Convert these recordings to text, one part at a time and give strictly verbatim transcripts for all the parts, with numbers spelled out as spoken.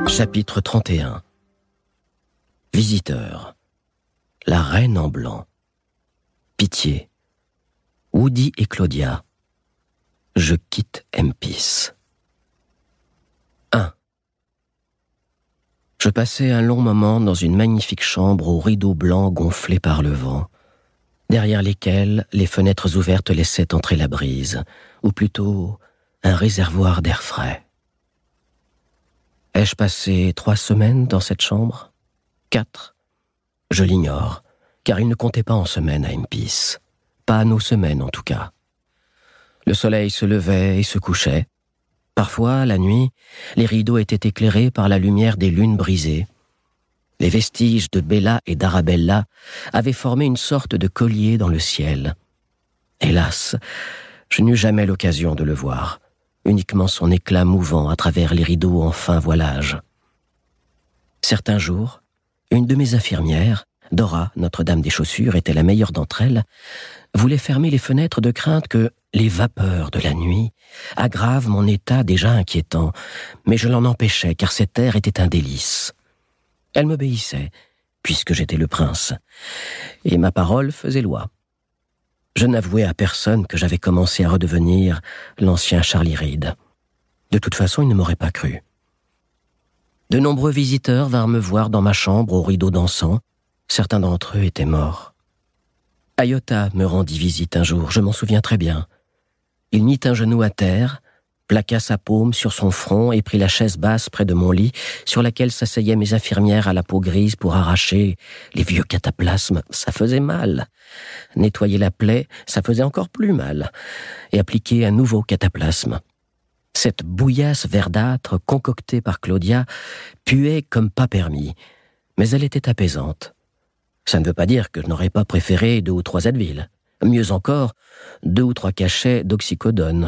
Chapitre trente et un. Visiteur. La reine en blanc. Pitié. Woody et Claudia. Je quitte Memphis. un. Je passai un long moment dans une magnifique chambre aux rideaux blancs gonflés par le vent, derrière lesquels les fenêtres ouvertes laissaient entrer la brise, ou plutôt un réservoir d'air frais. Ai-je passé trois semaines dans cette chambre ? Quatre ? Je l'ignore, car il ne comptait pas en semaines à Memphis. Pas à nos semaines, en tout cas. Le soleil se levait et se couchait. Parfois, la nuit, les rideaux étaient éclairés par la lumière des lunes brisées. Les vestiges de Bella et d'Arabella avaient formé une sorte de collier dans le ciel. Hélas, je n'eus jamais l'occasion de le voir. Uniquement son éclat mouvant à travers les rideaux en fin voilage. Certains jours, une de mes infirmières, Dora, Notre-Dame des Chaussures, était la meilleure d'entre elles, voulait fermer les fenêtres de crainte que les vapeurs de la nuit aggravent mon état déjà inquiétant, mais je l'en empêchais car cet air était un délice. Elle m'obéissait, puisque j'étais le prince, et ma parole faisait loi. Je n'avouais à personne que j'avais commencé à redevenir l'ancien Charlie Reid. De toute façon, il ne m'aurait pas cru. De nombreux visiteurs vinrent me voir dans ma chambre aux rideaux dansants. Certains d'entre eux étaient morts. Ayota me rendit visite un jour, je m'en souviens très bien. Il mit un genou à terre, plaqua sa paume sur son front et prit la chaise basse près de mon lit, sur laquelle s'asseyaient mes infirmières à la peau grise pour arracher les vieux cataplasmes. Ça faisait mal. Nettoyer la plaie, ça faisait encore plus mal. Et appliquer un nouveau cataplasme. Cette bouillasse verdâtre concoctée par Claudia puait comme pas permis, mais elle était apaisante. Ça ne veut pas dire que je n'aurais pas préféré deux ou trois Advil. Mieux encore, deux ou trois cachets d'oxycodone.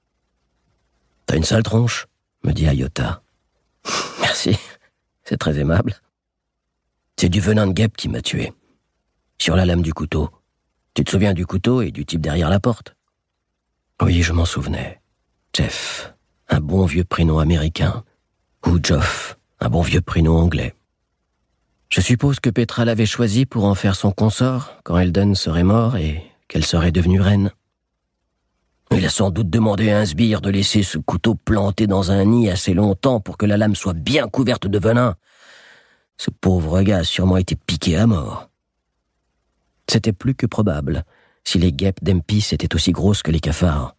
« T'as une sale tronche ?» me dit Ayota. « Merci, c'est très aimable. C'est du venin de guêpe qui m'a tué. Sur la lame du couteau. Tu te souviens du couteau et du type derrière la porte ?» Oui, je m'en souvenais. Jeff, un bon vieux prénom américain. Ou Geoff, un bon vieux prénom anglais. Je suppose que Petra l'avait choisi pour en faire son consort quand Eldon serait mort et qu'elle serait devenue reine. Il a sans doute demandé à un sbire de laisser ce couteau planté dans un nid assez longtemps pour que la lame soit bien couverte de venin. Ce pauvre gars a sûrement été piqué à mort. C'était plus que probable, si les guêpes d'Memphis étaient aussi grosses que les cafards.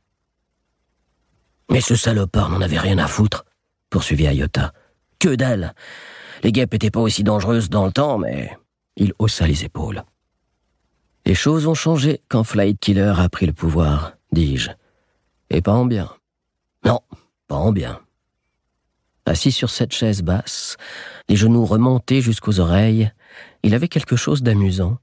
Mais ce salopard n'en avait rien à foutre, poursuivit Ayota. Que dalle! Les guêpes étaient pas aussi dangereuses dans le temps, mais... Il haussa les épaules. Les choses ont changé quand Flight Killer a pris le pouvoir, dis-je. Et pas en bien. Non, pas en bien. Assis sur cette chaise basse, les genoux remontés jusqu'aux oreilles, il avait quelque chose d'amusant.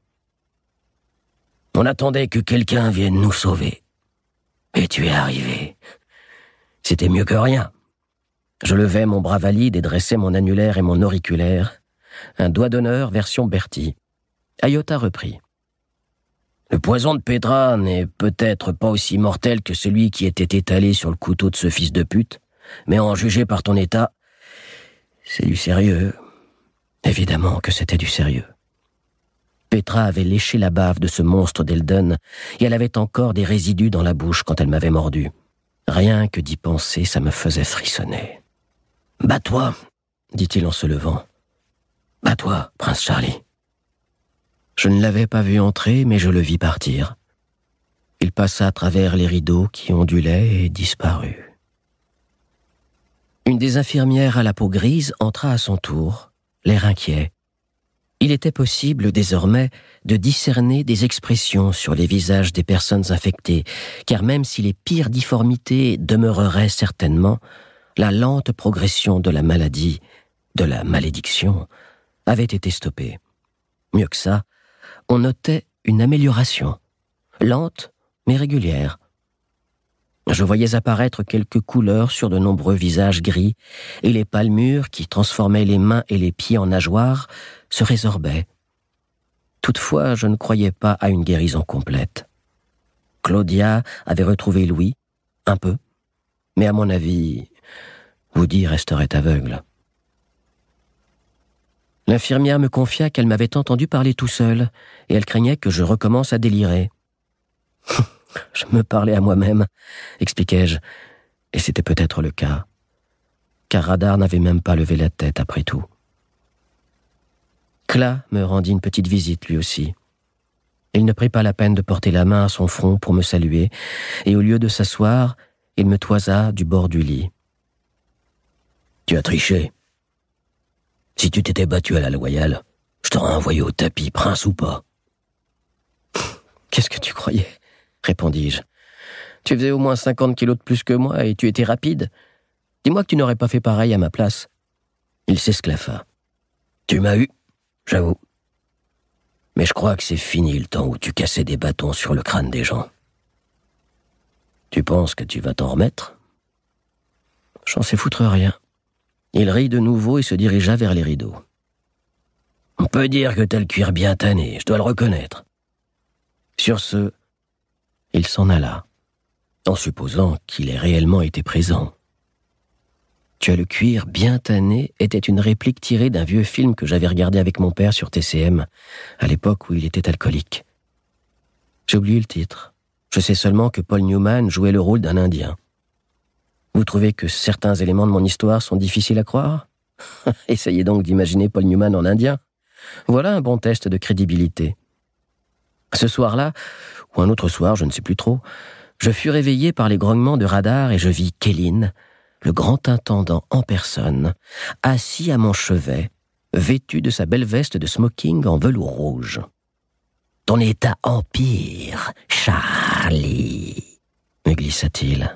On attendait que quelqu'un vienne nous sauver. Et tu es arrivé. C'était mieux que rien. Je levai mon bras valide et dressai mon annulaire et mon auriculaire. Un doigt d'honneur version Bertie. Ayota reprit. Le poison de Petra n'est peut-être pas aussi mortel que celui qui était étalé sur le couteau de ce fils de pute, mais en juger par ton état, c'est du sérieux. Évidemment que c'était du sérieux. Petra avait léché la bave de ce monstre d'Eldon et elle avait encore des résidus dans la bouche quand elle m'avait mordu. Rien que d'y penser, ça me faisait frissonner. « Bats-toi » dit-il en se levant. « Bats-toi, prince Charlie. » Je ne l'avais pas vu entrer, mais je le vis partir. Il passa à travers les rideaux qui ondulaient et disparut. Une des infirmières à la peau grise entra à son tour, l'air inquiet. Il était possible, désormais, de discerner des expressions sur les visages des personnes infectées, car même si les pires difformités demeureraient certainement, la lente progression de la maladie, de la malédiction, avait été stoppée. Mieux que ça, on notait une amélioration, lente mais régulière. Je voyais apparaître quelques couleurs sur de nombreux visages gris, et les palmures qui transformaient les mains et les pieds en nageoires se résorbaient. Toutefois, je ne croyais pas à une guérison complète. Claudia avait retrouvé Louis, un peu, mais à mon avis, Woody resterait aveugle. L'infirmière me confia qu'elle m'avait entendu parler tout seul, et elle craignait que je recommence à délirer. Je me parlais à moi-même, expliquai-je, et c'était peut-être le cas, car Radar n'avait même pas levé la tête après tout. Cla me rendit une petite visite lui aussi. Il ne prit pas la peine de porter la main à son front pour me saluer, et au lieu de s'asseoir, il me toisa du bord du lit. « Tu as triché. Si tu t'étais battu à la loyale, je t'aurais envoyé au tapis, prince ou pas. »« Qu'est-ce que tu croyais ?» répondis-je. « Tu faisais au moins cinquante kilos de plus que moi et tu étais rapide. Dis-moi que tu n'aurais pas fait pareil à ma place. » Il s'esclaffa. « Tu m'as eu, j'avoue. Mais je crois que c'est fini le temps où tu cassais des bâtons sur le crâne des gens. Tu penses que tu vas t'en remettre ? » J'en sais foutre rien. Il rit de nouveau et se dirigea vers les rideaux. « On peut dire que t'as le cuir bien tanné, je dois le reconnaître. » Sur ce, il s'en alla, en supposant qu'il ait réellement été présent. « Tu as le cuir bien tanné » était une réplique tirée d'un vieux film que j'avais regardé avec mon père sur T C M, à l'époque où il était alcoolique. J'ai oublié le titre. Je sais seulement que Paul Newman jouait le rôle d'un Indien. Vous trouvez que certains éléments de mon histoire sont difficiles à croire ? Essayez donc d'imaginer Paul Newman en Indien. Voilà un bon test de crédibilité. Ce soir-là, ou un autre soir, je ne sais plus trop, je fus réveillé par les grognements de Radar et je vis Kéline, le grand intendant en personne, assis à mon chevet, vêtu de sa belle veste de smoking en velours rouge. « Ton état empire, Charlie !» me glissa-t-il.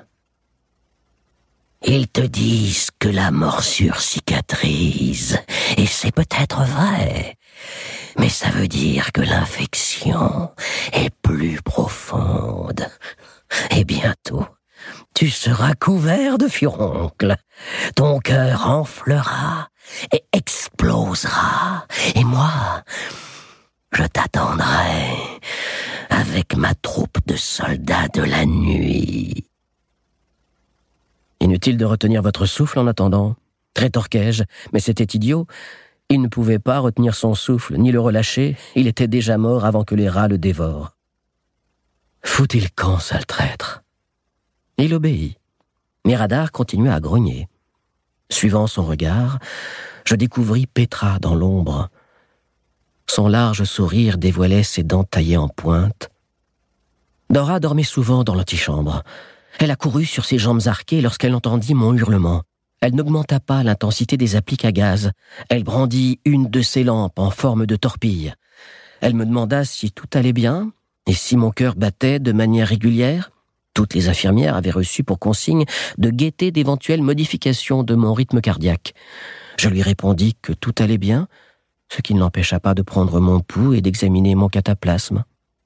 Ils te disent que la morsure cicatrise, et c'est peut-être vrai, mais ça veut dire que l'infection est plus profonde. Et bientôt, tu seras couvert de furoncles, ton cœur enflera et explosera, et moi, je t'attendrai avec ma troupe de soldats de la nuit. Inutile de retenir votre souffle en attendant, rétorquai-je, mais c'était idiot. Il ne pouvait pas retenir son souffle, ni le relâcher, il était déjà mort avant que les rats le dévorent. Fout-il camp, sale traître ? Il obéit, mais Radar continua à grogner. Suivant son regard, je découvris Petra dans l'ombre. Son large sourire dévoilait ses dents taillées en pointe. Dora dormait souvent dans l'antichambre. Elle accourut sur ses jambes arquées lorsqu'elle entendit mon hurlement. Elle n'augmenta pas l'intensité des appliques à gaz. Elle brandit une de ses lampes en forme de torpille. Elle me demanda si tout allait bien et si mon cœur battait de manière régulière. Toutes les infirmières avaient reçu pour consigne de guetter d'éventuelles modifications de mon rythme cardiaque. Je lui répondis que tout allait bien, ce qui ne l'empêcha pas de prendre mon pouls et d'examiner mon cataplasme.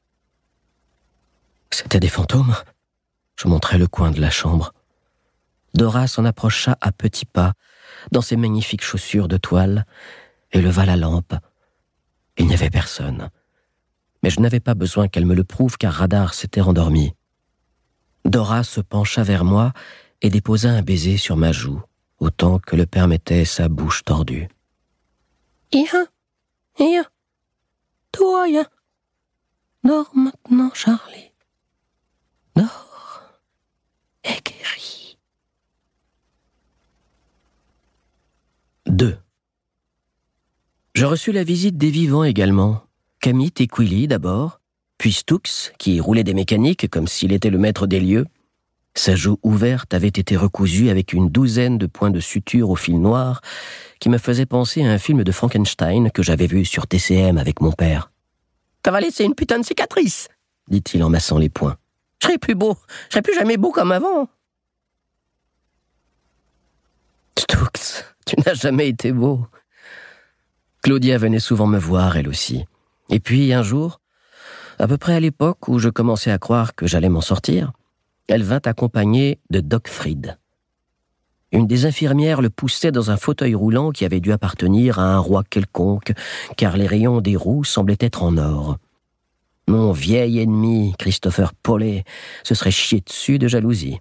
C'était des fantômes ? Je montrai le coin de la chambre. Dora s'en approcha à petits pas, dans ses magnifiques chaussures de toile, et leva la lampe. Il n'y avait personne. Mais je n'avais pas besoin qu'elle me le prouve, car Radar s'était rendormi. Dora se pencha vers moi et déposa un baiser sur ma joue, autant que le permettait sa bouche tordue. « Ia, ia, toi, ia. Dors maintenant, Charlie. Dors. Et guéri. » deux. Je reçus la visite des vivants également. Camille et Quilly d'abord, puis Stux, qui roulait des mécaniques comme s'il était le maître des lieux. Sa joue ouverte avait été recousue avec une douzaine de points de suture au fil noir qui me faisaient penser à un film de Frankenstein que j'avais vu sur T C M avec mon père. « Ça va laisser une putain de cicatrice !» dit-il en massant les poings. « Je serai plus beau, je serai plus jamais beau comme avant. » Stux, tu n'as jamais été beau. Claudia venait souvent me voir, elle aussi. Et puis, un jour, à peu près à l'époque où je commençais à croire que j'allais m'en sortir, elle vint accompagnée de Doc Fried. Une des infirmières le poussait dans un fauteuil roulant qui avait dû appartenir à un roi quelconque, car les rayons des roues semblaient être en or. Mon vieil ennemi, Christopher Paulet, se serait chié dessus de jalousie.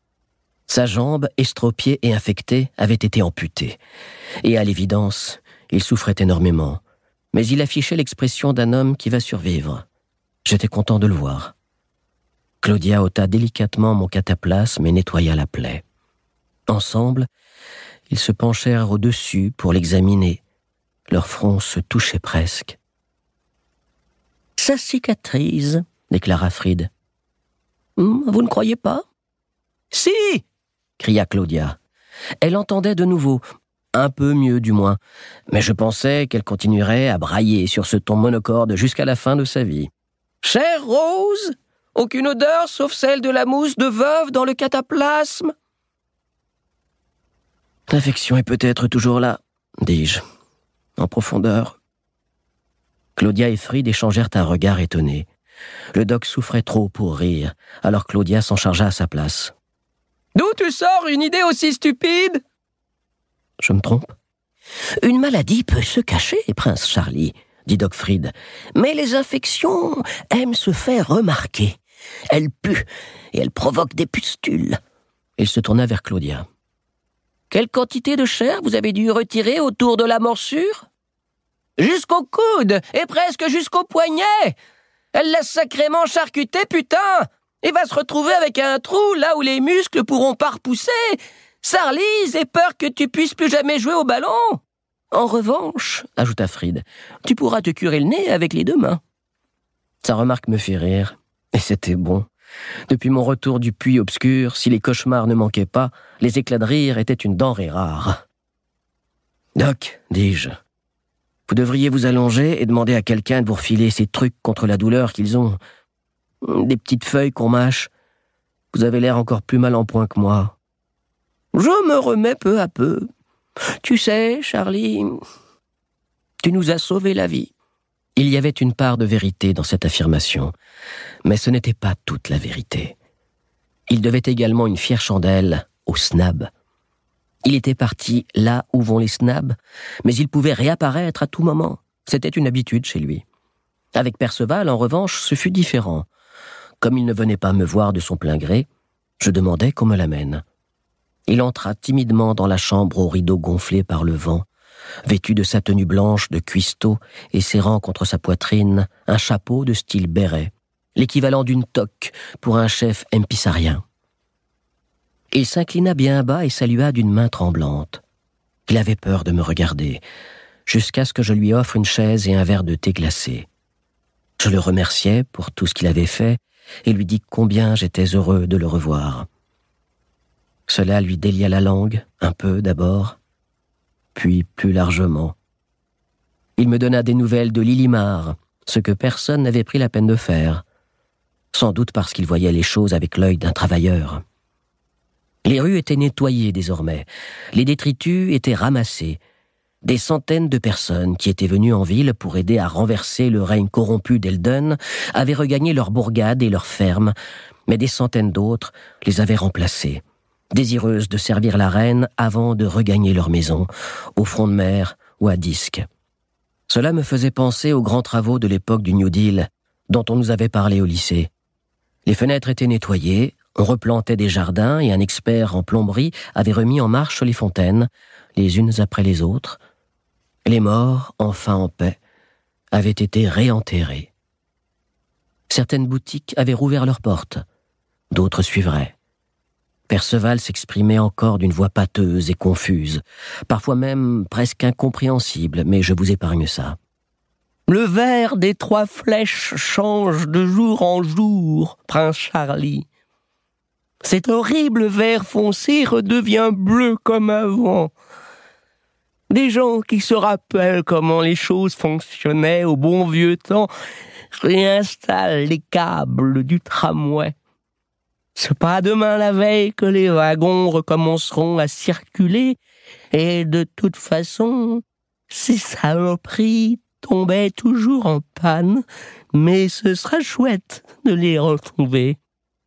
Sa jambe, estropiée et infectée, avait été amputée. Et à l'évidence, Il souffrait énormément, mais il affichait l'expression d'un homme qui va survivre. J'étais content de le voir. Claudia ôta délicatement mon cataplasme et nettoya la plaie. Ensemble, ils se penchèrent au-dessus pour l'examiner. Leurs fronts se touchaient presque. « Ça cicatrise », déclara Fried. « Vous ne croyez pas ?»« Si !» cria Claudia. Elle entendait de nouveau, un peu mieux du moins, mais je pensais qu'elle continuerait à brailler sur ce ton monocorde jusqu'à la fin de sa vie. « Chère Rose, aucune odeur sauf celle de la mousse de veuve dans le cataplasme ?» « L'infection est peut-être toujours là, » dis-je, en profondeur. Claudia et Fried échangèrent un regard étonné. Le doc souffrait trop pour rire, alors Claudia s'en chargea à sa place. « D'où tu sors une idée aussi stupide ?» « Je me trompe ?»« Une maladie peut se cacher, prince Charlie, » dit doc Fried. « Mais les infections aiment se faire remarquer. Elles puent et elles provoquent des pustules. » Il se tourna vers Claudia. « Quelle quantité de chair vous avez dû retirer autour de la morsure ?»« Jusqu'au coude et presque jusqu'au poignet. Elle l'a sacrément charcuté, putain, et va se retrouver avec un trou là où les muscles pourront pas repousser. Sarly, j'ai peur que tu puisses plus jamais jouer au ballon. En revanche, ajouta Fried, tu pourras te curer le nez avec les deux mains. » Sa remarque me fit rire, et c'était bon. Depuis mon retour du puits obscur, si les cauchemars ne manquaient pas, les éclats de rire étaient une denrée rare. « Doc, dis-je, vous devriez vous allonger et demander à quelqu'un de vous refiler ces trucs contre la douleur qu'ils ont. Des petites feuilles qu'on mâche. Vous avez l'air encore plus mal en point que moi. »« Je me remets peu à peu. Tu sais, Charlie, tu nous as sauvé la vie. » Il y avait une part de vérité dans cette affirmation, mais ce n'était pas toute la vérité. Il devait également une fière chandelle au snab. Il était parti là où vont les snabs, mais il pouvait réapparaître à tout moment. C'était une habitude chez lui. Avec Perceval, en revanche, ce fut différent. Comme il ne venait pas me voir de son plein gré, je demandais qu'on me l'amène. Il entra timidement dans la chambre aux rideaux gonflés par le vent, vêtu de sa tenue blanche de cuistot et serrant contre sa poitrine un chapeau de style béret, l'équivalent d'une toque pour un chef empissarien. Il s'inclina bien bas et salua d'une main tremblante. Il avait peur de me regarder, jusqu'à ce que je lui offre une chaise et un verre de thé glacé. Je le remerciai pour tout ce qu'il avait fait et lui dis combien j'étais heureux de le revoir. Cela lui délia la langue, un peu d'abord, puis plus largement. Il me donna des nouvelles de Lilimar, ce que personne n'avait pris la peine de faire, sans doute parce qu'il voyait les choses avec l'œil d'un travailleur. Les rues étaient nettoyées désormais, les détritus étaient ramassés. Des centaines de personnes qui étaient venues en ville pour aider à renverser le règne corrompu d'Elden avaient regagné leur bourgade et leur ferme, mais des centaines d'autres les avaient remplacées, désireuses de servir la reine avant de regagner leur maison, au front de mer ou à Disque. Cela me faisait penser aux grands travaux de l'époque du New Deal, dont on nous avait parlé au lycée. Les fenêtres étaient nettoyées, on replantait des jardins et un expert en plomberie avait remis en marche les fontaines, les unes après les autres. Les morts, enfin en paix, avaient été réenterrés. Certaines boutiques avaient rouvert leurs portes, d'autres suivraient. Perceval s'exprimait encore d'une voix pâteuse et confuse, parfois même presque incompréhensible, mais je vous épargne ça. « Le vert des trois flèches change de jour en jour, prince Charlie. Cet horrible vert foncé redevient bleu comme avant. Des gens qui se rappellent comment les choses fonctionnaient au bon vieux temps réinstallent les câbles du tramway. C'est pas demain la veille que les wagons recommenceront à circuler, et de toute façon, ces saloperies tombaient toujours en panne, mais ce sera chouette de les retrouver. »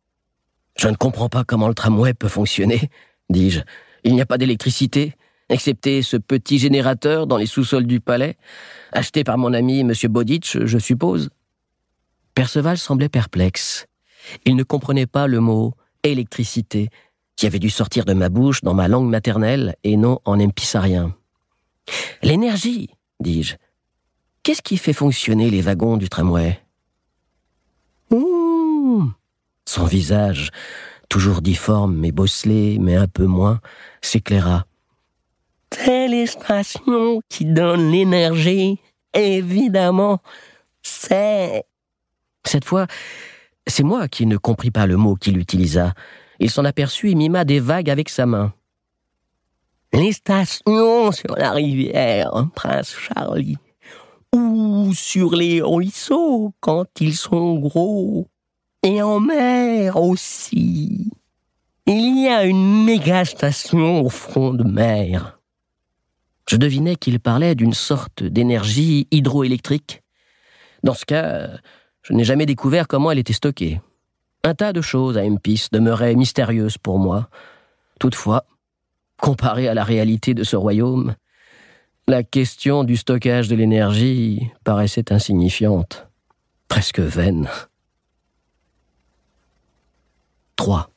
« Je ne comprends pas comment le tramway peut fonctionner, » dis-je. « Il n'y a pas d'électricité, excepté ce petit générateur dans les sous-sols du palais, acheté par mon ami M. Bowditch, je suppose. » Perceval semblait perplexe. Il ne comprenait pas le mot « électricité » qui avait dû sortir de ma bouche dans ma langue maternelle et non en empissarien. « L'énergie, dis-je. Qu'est-ce qui fait fonctionner les wagons du tramway ? Ouh ! Son visage, toujours difforme mais bosselé, mais un peu moins, s'éclaira. C'est les stations qui donnent l'énergie, évidemment. C'est... Cette fois, c'est moi qui ne compris pas le mot qu'il utilisa. Il s'en aperçut et mima des vagues avec sa main. Les stations sur la rivière, Prince Charlie, ou sur les ruisseaux quand ils sont gros, et en mer aussi. Il y a une méga station au front de mer. Je devinais qu'il parlait d'une sorte d'énergie hydroélectrique. Dans ce cas, je n'ai jamais découvert comment elle était stockée. Un tas de choses à Memphis demeuraient mystérieuses pour moi. Toutefois, comparé à la réalité de ce royaume, la question du stockage de l'énergie paraissait insignifiante, presque vaine. trois.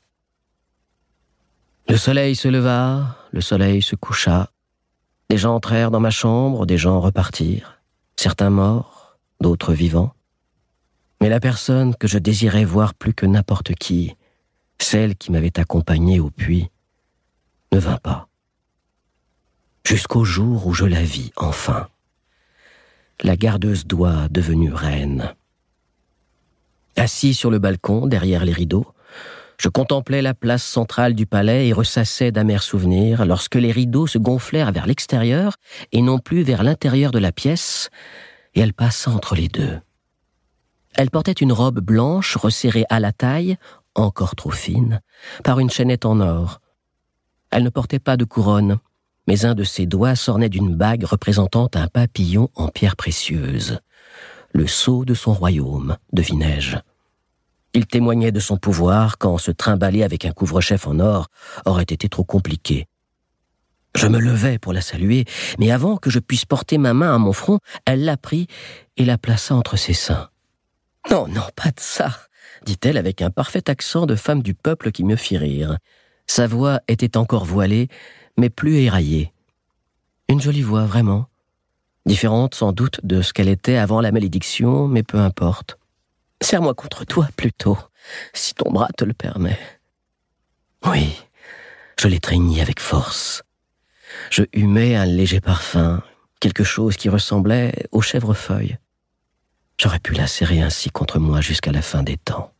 Le soleil se leva, le soleil se coucha. Des gens entrèrent dans ma chambre, des gens repartirent. Certains morts, d'autres vivants. Mais la personne que je désirais voir plus que n'importe qui, celle qui m'avait accompagné au puits, ne vint pas. Jusqu'au jour où je la vis, enfin. La gardeuse d'oie devenue reine. Assis sur le balcon, derrière les rideaux, je contemplais la place centrale du palais et ressassais d'amers souvenirs lorsque les rideaux se gonflèrent vers l'extérieur et non plus vers l'intérieur de la pièce, et elle passa entre les deux. Elle portait une robe blanche resserrée à la taille, encore trop fine, par une chaînette en or. Elle ne portait pas de couronne, mais un de ses doigts s'ornait d'une bague représentant un papillon en pierre précieuse. Le sceau de son royaume, devinai-je. Il témoignait de son pouvoir quand se trimballer avec un couvre-chef en or aurait été trop compliqué. Je me levai pour la saluer, mais avant que je puisse porter ma main à mon front, elle la prit et la plaça entre ses seins. « Non, non, pas de ça !» dit-elle avec un parfait accent de femme du peuple qui me fit rire. Sa voix était encore voilée, mais plus éraillée. Une jolie voix, vraiment. Différente sans doute de ce qu'elle était avant la malédiction, mais peu importe. Serre-moi contre toi, plutôt, si ton bras te le permet. Oui, je l'étreignis avec force. Je humais un léger parfum, quelque chose qui ressemblait au chèvrefeuille. J'aurais pu la serrer ainsi contre moi jusqu'à la fin des temps.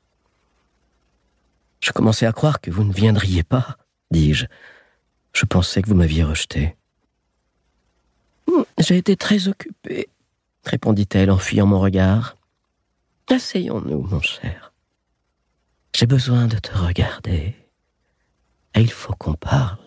Je commençais à croire que vous ne viendriez pas, dis-je. Je pensais que vous m'aviez rejeté. J'ai été très occupée, répondit-elle en fuyant mon regard. Asseyons-nous, mon cher. J'ai besoin de te regarder. Et il faut qu'on parle.